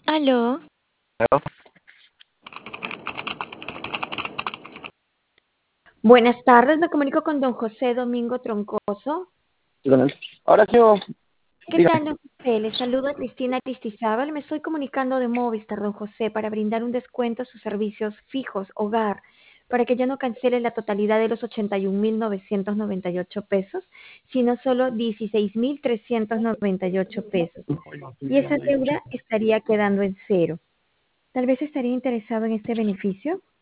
Aló, Claro, Buenas tardes, me comunico con don José Domingo Troncoso. sí, con él. Ahora sí, ¿Qué dígame. tal, don José? Le saludo a Cristina Aristizábal. Me estoy comunicando de Movistar, don José, para brindar un descuento a sus servicios fijos, hogar, para que ya no cancele la totalidad de los 81.998 pesos, sino solo 16.398 pesos. Y esa deuda estaría quedando en cero. Tal vez estaría interesado en este beneficio.